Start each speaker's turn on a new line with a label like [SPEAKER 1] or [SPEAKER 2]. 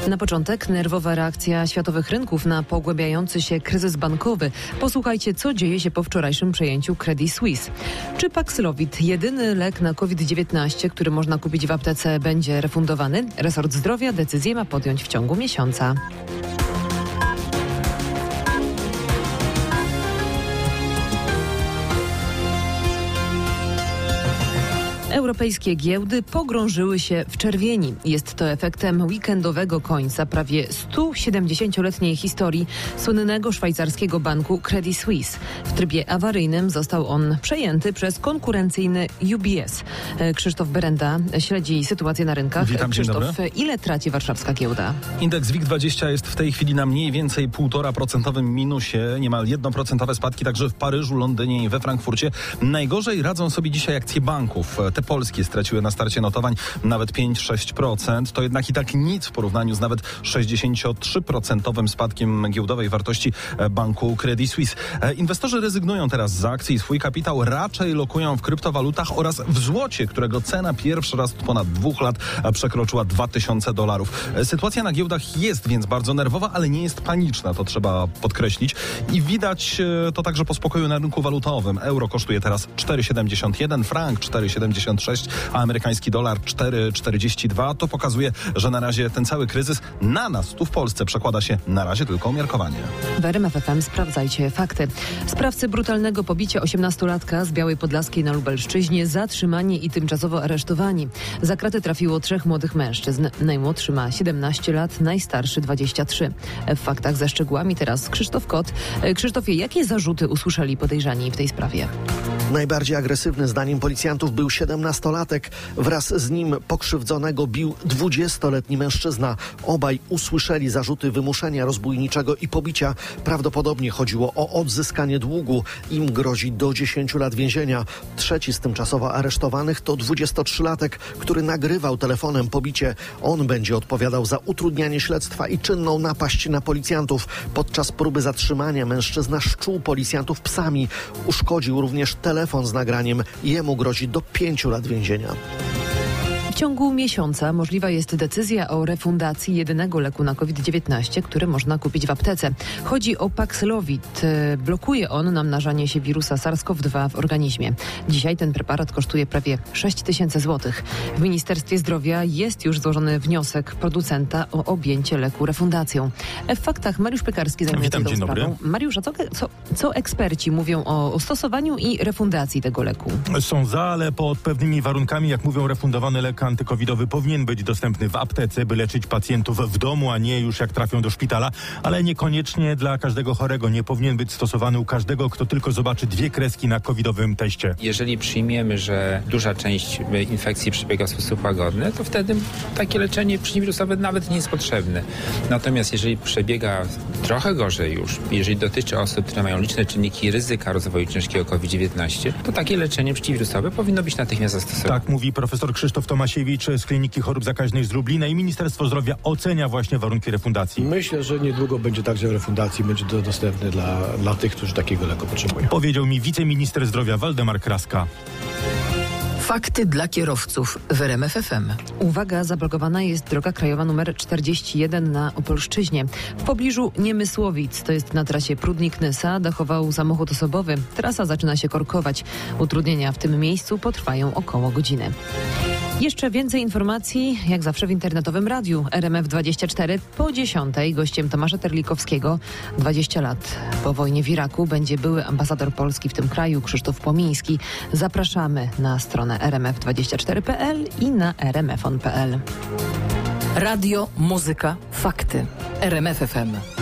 [SPEAKER 1] Na początek nerwowa reakcja światowych rynków na pogłębiający się kryzys bankowy. Posłuchajcie, co dzieje się po wczorajszym przejęciu Credit Suisse. Czy Paxlovid, jedyny lek na COVID-19, który można kupić w aptece, będzie refundowany? Resort Zdrowia decyzję ma podjąć w ciągu miesiąca. Europejskie giełdy pogrążyły się w czerwieni. Jest to efektem weekendowego końca prawie 170-letniej historii słynnego szwajcarskiego banku Credit Suisse. W trybie awaryjnym został on przejęty przez konkurencyjny UBS. Krzysztof Berenda śledzi sytuację na rynkach.
[SPEAKER 2] Witam,
[SPEAKER 1] Krzysztof, ile traci warszawska giełda?
[SPEAKER 2] Indeks WIG20 jest w tej chwili na mniej więcej 1,5% minusie, niemal 1% spadki także w Paryżu, Londynie i we Frankfurcie. Najgorzej radzą sobie dzisiaj akcje banków. Te polskie straciły na starcie notowań nawet 5-6%. To jednak i tak nic w porównaniu z nawet 63% spadkiem giełdowej wartości banku Credit Suisse. Inwestorzy rezygnują teraz z akcji i swój kapitał raczej lokują w kryptowalutach oraz w złocie, którego cena pierwszy raz od ponad 2 lat przekroczyła $2000. Sytuacja na giełdach jest więc bardzo nerwowa, ale nie jest paniczna, to trzeba podkreślić. I widać to także po spokoju na rynku walutowym. Euro kosztuje teraz 4,71, frank 4,76, a amerykański dolar 4,42. To pokazuje, że na razie ten cały kryzys na nas tu w Polsce przekłada się na razie tylko umiarkowanie.
[SPEAKER 1] W RMF FM sprawdzajcie fakty. Sprawcy brutalnego pobicia 18-latka z Białej Podlaskiej na Lubelszczyźnie zatrzymani i tymczasowo aresztowani. Za kraty trafiło 3 młodych mężczyzn. Najmłodszy ma 17 lat, najstarszy 23. W faktach ze szczegółami teraz Krzysztof Kot. Krzysztofie, jakie zarzuty usłyszeli podejrzani w tej sprawie?
[SPEAKER 3] Najbardziej agresywny zdaniem policjantów był 17-latek. Wraz z nim pokrzywdzonego bił 20-letni mężczyzna. Obaj usłyszeli zarzuty wymuszenia rozbójniczego i pobicia. Prawdopodobnie chodziło o odzyskanie długu. Im grozi do 10 lat więzienia. Trzeci z tymczasowo aresztowanych to 23-latek, który nagrywał telefonem pobicie. On będzie odpowiadał za utrudnianie śledztwa i czynną napaść na policjantów. Podczas próby zatrzymania mężczyzna szczuł policjantów psami. Uszkodził również telefon z nagraniem. Jemu grozi do 5 lat więzienia.
[SPEAKER 1] W ciągu miesiąca możliwa jest decyzja o refundacji jedynego leku na COVID-19, który można kupić w aptece. Chodzi o Paxlovid. Blokuje on namnażanie się wirusa SARS-CoV-2 w organizmie. Dzisiaj ten preparat kosztuje prawie 6 000 złotych. W Ministerstwie Zdrowia jest już złożony wniosek producenta o objęcie leku refundacją. W faktach Mariusz Piekarski zajmuje się tą sprawą. Mariusz, a co eksperci mówią o stosowaniu i refundacji tego leku?
[SPEAKER 4] Są za, ale pod pewnymi warunkami, jak mówią, refundowany lek antykowidowy powinien być dostępny w aptece, by leczyć pacjentów w domu, a nie już jak trafią do szpitala, ale niekoniecznie dla każdego chorego. Nie powinien być stosowany u każdego, kto tylko zobaczy 2 kreski na covidowym teście.
[SPEAKER 5] Jeżeli przyjmiemy, że duża część infekcji przebiega w sposób łagodny, to wtedy takie leczenie przeciwwirusowe nawet nie jest potrzebne. Natomiast jeżeli przebiega trochę gorzej już, jeżeli dotyczy osób, które mają liczne czynniki ryzyka rozwoju ciężkiego COVID-19, to takie leczenie przeciwwirusowe powinno być natychmiast zastosowane.
[SPEAKER 4] Tak mówi profesor Krzysztof Tomasiewicz z Kliniki Chorób Zakaźnych z Lublina i Ministerstwo Zdrowia ocenia właśnie warunki refundacji.
[SPEAKER 6] Myślę, że niedługo będzie także w refundacji, będzie to dostępne dla tych, którzy takiego leku potrzebują.
[SPEAKER 4] Powiedział mi wiceminister zdrowia Waldemar Kraska.
[SPEAKER 7] Fakty dla kierowców w RMF FM.
[SPEAKER 1] Uwaga, zablokowana jest droga krajowa nr 41 na Opolszczyźnie. W pobliżu Niemysłowic, to jest na trasie Prudnik-Nysa, dachował samochód osobowy. Trasa zaczyna się korkować. Utrudnienia w tym miejscu potrwają około godziny. Jeszcze więcej informacji, jak zawsze w internetowym radiu RMF24 po 10:00. Gościem Tomasza Terlikowskiego. 20 lat po wojnie w Iraku będzie były ambasador Polski w tym kraju Krzysztof Płomiński. Zapraszamy na stronę rmf24.pl i na rmfon.pl.
[SPEAKER 7] Radio, muzyka, fakty. RMF FM.